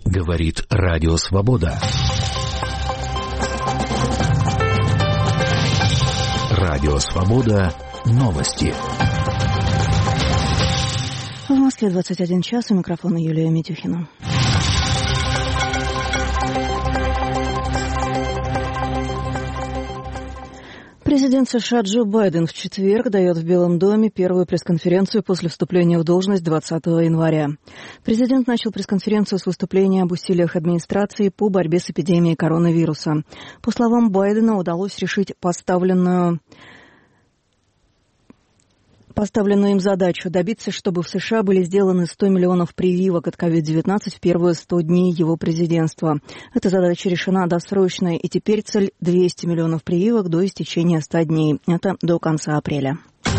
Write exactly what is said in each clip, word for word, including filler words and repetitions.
Говорит Радио Свобода. Радио Свобода. Новости. В Москве двадцать один час. У микрофона Юлия Митюхина. Президент США Джо Байден в четверг дает в Белом доме первую пресс-конференцию после вступления в должность двадцатого января. Президент начал пресс-конференцию с выступления об усилиях администрации по борьбе с эпидемией коронавируса. По словам Байдена, удалось решить поставленную... Поставленную им задачу добиться, чтобы в США были сделаны сто миллионов прививок от ковид девятнадцать в первые сто дней его президентства. Эта задача решена досрочно, и теперь цель двести миллионов прививок до истечения ста дней. Это до конца апреля.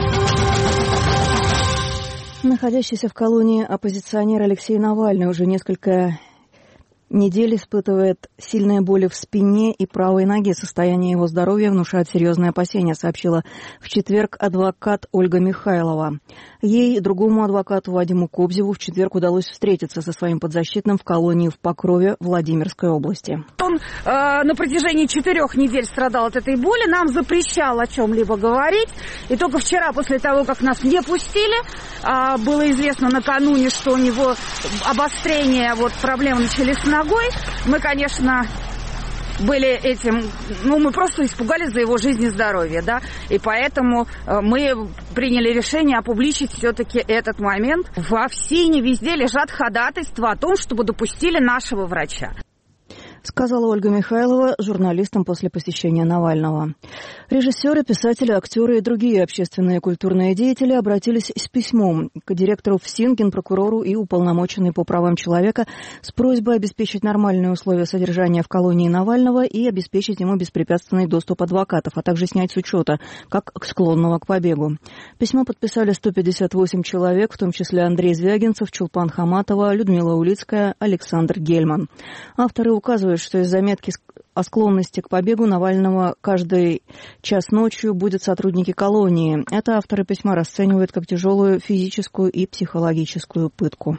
Находящийся в колонии оппозиционер Алексей Навальный уже несколько недель испытывает сильные боли в спине и правой ноге. Состояние его здоровья внушает серьезные опасения, сообщила в четверг адвокат Ольга Михайлова. Ей и другому адвокату Вадиму Кобзеву в четверг удалось встретиться со своим подзащитным в колонии в Покрове Владимирской области. Он э, на протяжении четырех недель страдал от этой боли, нам запрещал о чем-либо говорить. И только вчера, после того, как нас не пустили, э, было известно накануне, что у него обострение вот, проблем начались с ногой. Мы, конечно, были этим, ну, мы просто испугались за его жизнь и здоровье, да, и поэтому э, мы приняли решение опубличить все-таки этот момент. Во ВСИНе везде лежат ходатайства о том, чтобы допустили нашего врача. Сказала Ольга Михайлова журналистам после посещения Навального. Режиссеры, писатели, актеры и другие общественные и культурные деятели обратились с письмом к директору ВСИН, генпрокурору и уполномоченной по правам человека с просьбой обеспечить нормальные условия содержания в колонии Навального и обеспечить ему беспрепятственный доступ адвокатов, а также снять с учета, как склонного к побегу. Письмо подписали сто пятьдесят восемь человек, в том числе Андрей Звягинцев, Чулпан Хаматова, Людмила Улицкая, Александр Гельман. Авторы указывают, что из заметки о склонности к побегу Навального каждый час ночью будут сотрудники колонии. Это авторы письма расценивают как тяжелую физическую и психологическую пытку.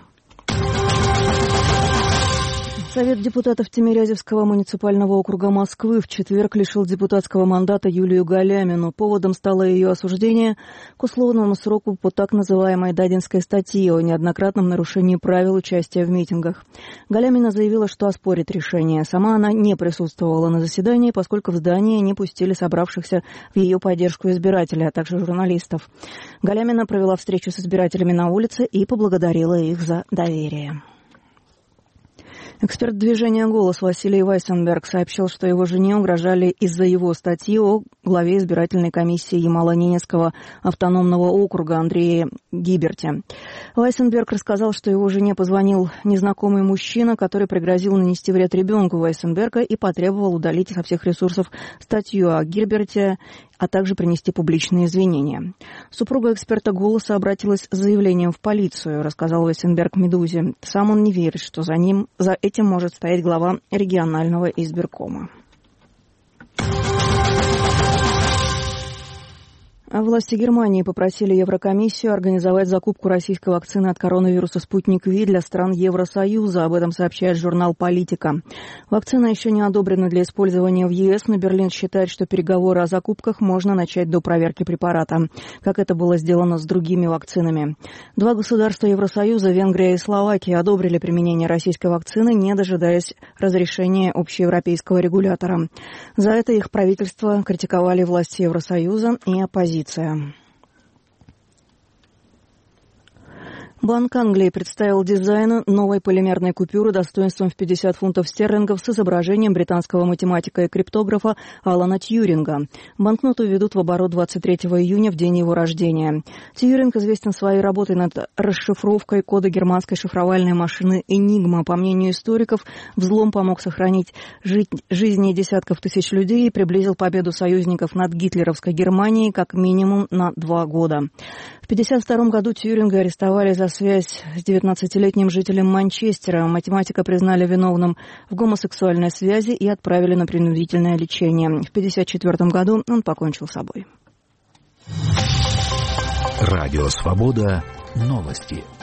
Совет депутатов Тимирязевского муниципального округа Москвы в четверг лишил депутатского мандата Юлию Галямину. Поводом стало ее осуждение к условному сроку по так называемой Дадинской статье о неоднократном нарушении правил участия в митингах. Галямина заявила, что оспорит решение. Сама она не присутствовала на заседании, поскольку в здание не пустили собравшихся в ее поддержку избирателей, а также журналистов. Галямина провела встречу с избирателями на улице и поблагодарила их за доверие. Эксперт движения «Голос» Василий Вайсенберг сообщил, что его жене угрожали из-за его статьи о главе избирательной комиссии Ямало-Ненецкого автономного округа Андрее Гиберте. Вайсенберг рассказал, что его жене позвонил незнакомый мужчина, который пригрозил нанести вред ребенку Вайсенберга и потребовал удалить со всех ресурсов статью о Гиберте, а также принести публичные извинения. Супруга эксперта «Голоса» обратилась с заявлением в полицию, рассказал Вайсенберг «Медузе». Сам он не верит, что за ним, за этим может стоять глава регионального избиркома. Власти Германии попросили Еврокомиссию организовать закупку российской вакцины от коронавируса «Спутник Ви» для стран Евросоюза. Об этом сообщает журнал «Политика». Вакцина еще не одобрена для использования в ЕС, но Берлин считает, что переговоры о закупках можно начать до проверки препарата, как это было сделано с другими вакцинами. Два государства Евросоюза, Венгрия и Словакия, одобрили применение российской вакцины, не дожидаясь разрешения общеевропейского регулятора. За это их правительства критиковали власти Евросоюза и оппозиция. Банк Англии представил дизайн новой полимерной купюры достоинством в пятьдесят фунтов стерлингов с изображением британского математика и криптографа Алана Тьюринга. Банкноту введут в оборот двадцать третьего июня, в день его рождения. Тьюринг известен своей работой над расшифровкой кода германской шифровальной машины «Энигма». По мнению историков, взлом помог сохранить жи- жизни десятков тысяч людей и приблизил победу союзников над гитлеровской Германией как минимум на два года. В тысяча девятьсот пятьдесят втором году Тьюринга арестовали за связь с девятнадцатилетним жителем Манчестера. Математика признали виновным в гомосексуальной связи и отправили на принудительное лечение. В тысяча девятьсот пятьдесят четвёртом году он покончил с собой. Радио «Свобода». Новости.